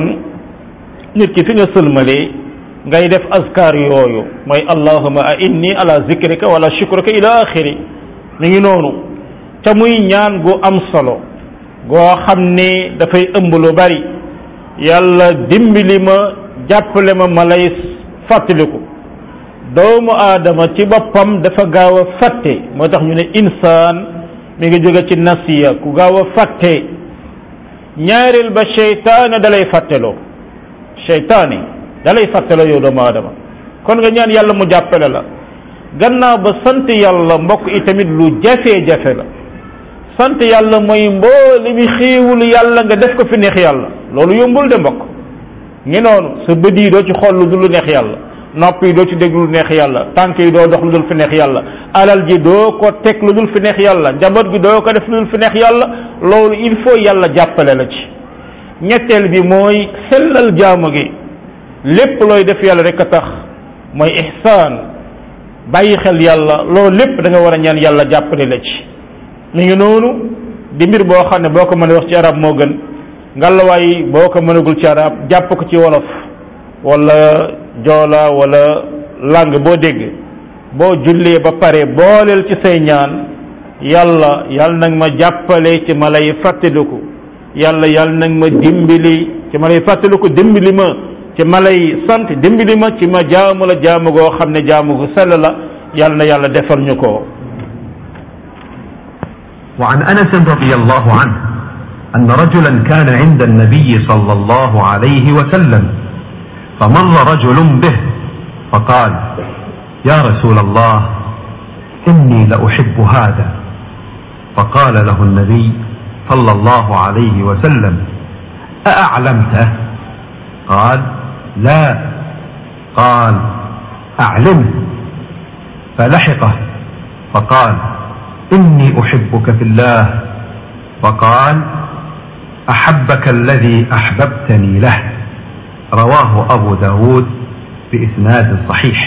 nit ki fi nga sëlmalee ngay def azkar yooyu mooy allahumma a inni ala zikrika wala shukrika ila axiri mi ngi noonu ca muy ñaan gu am solo goo xam ne dafay ëmb lu bari yàlla dimbali ma jàppale ma ma lay fàttaliku doomu aadama ci boppam dafa gaaw a fàtte moo tax ñu ne insaan mi ngi jóge ci nasiya ku gaaw a fàtte ñaareel ba seytaane dalay fàtteloo seytaane dalay fàtteloo yow doomu aadama kon nga ñaan yàlla mu jàppale la gannaaw ba sant yàlla mbokk yi tamit lu jafe-jafe la sant yàlla mooy mboole mi xéewul yàlla nga def ko fi neex yàlla loolu yombul de mbokk ngi noonu sa bët yi doo ci xool lu dul lu neex yàlla nopp yi doo ci déglu lu neex yàlla tànk yi doo dox lu dul fi neex yàlla alal ji doo ko teg lu dul fi neex yàlla njaboot gi doo ko def lu dul fi neex yàlla loolu il faut yàlla jàppale la ci ñetteel bi mooy sellal jaamu gi lépp looy def yàlla rek a tax mooy ihsaan bàyyi xel yàlla loolu lépp da nga war a ñaan yàlla jàppale la ci mi ngi noonu di mbir boo xam ne boo ko mën a wax ci arab moo gën ngalawaay boo ko mënagul ci arab jàpp ko ci wolof wala joola wala langue boo dégg boo jullee ba pare booleel ci say ñaan yàlla yàlla nag ma jàppale ci ma lay fàttaliku yàlla yàlla nag ma dimbali ci ma lay fàttaliku dimbali ma ci ma lay sant dimbali ma ci ma jaamu la jaamu goo xam ne jaamu gu sell la yàlla na yàlla defal ñu ko. وعن أنس رضي الله عنه أن رجلا كان عند النبي صلى الله عليه وسلم فمر رجل به فقال يا رسول الله إني لأحب هذا فقال له النبي صلى الله عليه وسلم أأعلمته قال لا قال أعلمه فلحقه فقال إني أحبك في الله فقال أحبك الذي أحببتني له رواه أبو داود بإسناد صحيح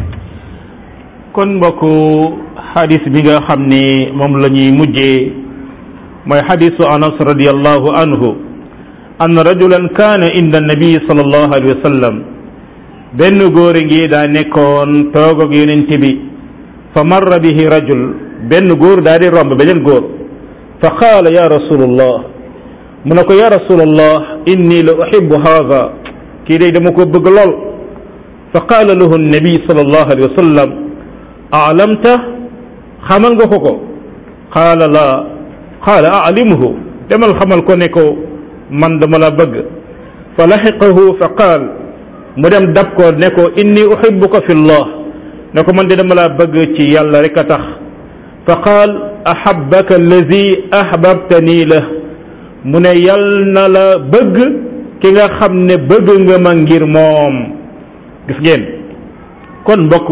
kon mbokku xadis bi nga xam ni moom la ñuy mujjee mooy xadisu anas radiallahu anhu an rajulan kaana inda nabi sallallahu alayhi wa sallam benn góor ngi daa nekkoon toog ak yonent bi fa marra bihi rajul benn góor daa di romb beneen góor fa qaala ya rasulullah mu ne ko ya rasulullah inni la uhibbu haadha kii day dama ko bëgg lool fa qaala lahu nabi sallallahu alayhi wa sallam a'lamta xamal nga ko ko qaala la qaala a'limhu demal xamal ko ne ko man dama la bëgg fa laxiqahu fa qaal mu dem dab ko ne ko inni uhibbuka fi llah ne ko man de dama la bëgg ci yàlla rek a tax fa qaal ahabbaka alladi ahbabtani la mu ne yal na la bëgg ki nga xam ne bëgg nga ma ngir moom gis ngeen kon mbokk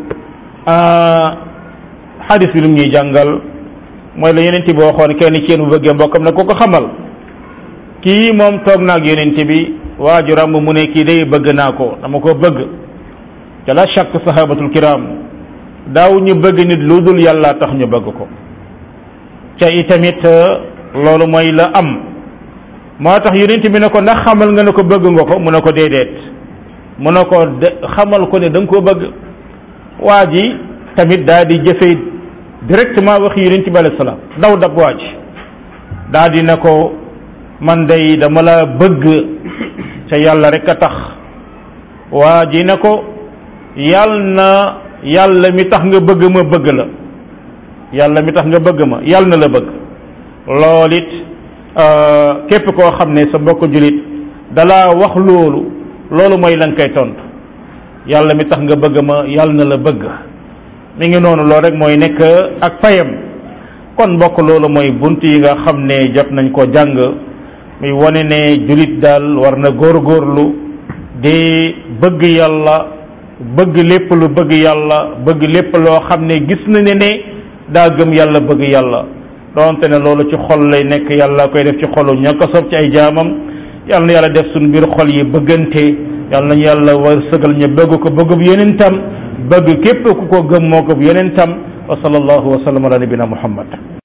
xadis bi lu ñuy jàngal mooy la yeneen bi waxoon kenn ci yéen bu bëggee mbokkam na ko ko xamal kii moom toog naag yeneen bi waajuram mu ne kii day bëgg naa ko dama ko bëgg ca la chaq sahabatul kiram daaw ñu bëgg nit lu dul yàlla tax ñu bëgg ko ca itamit loolu mooy la am moo tax yonent bi ne ko ndax xamal nga ne ko bëgg nga ko mu ne ko déedéet mu ne ko de xamal ko ne da nga koo bëgg waa ji tamit daa di jëfee directement wax yonent bi alayhi salaam daw dab waa ji daa di ne ko man day dama la bëgg ca yàlla rek a tax waa ji ne ko yàll na yàlla mi tax nga bëgg ma bëgg la yàlla mi tax nga bëgg ma yàlla na la bëgg loolu it képp koo xam ne sa mbokk julit dalaa wax loolu loolu mooy la nga koy tontu yàlla mi tax nga bëgg ma yàlla na la bëgg mi ngi noonu loolu rek mooy nekk ak payam kon mbokk loolu mooy bunt yi nga xam ne jot nañ ko jàng muy wane ne julit daal war na góorgóorlu di bëgg yàlla bëgg lépp lu bëgg yàlla bëgg lépp loo xam ne gis na ne ne daa gëm yàlla bëgg yàlla donte ne loolu ci xol lay nekk yàlla koy def ci xolu ña ko sob ci ay jaamam yàlla na yàlla def suñu biir xol yi bëggante yàlla nañu yàlla war sëgal ñu bëgg ko bëggub yonentam bëgg képp ku ko gëm moo ko yonentam wa sallallahu wa sallam ala nabina muhammad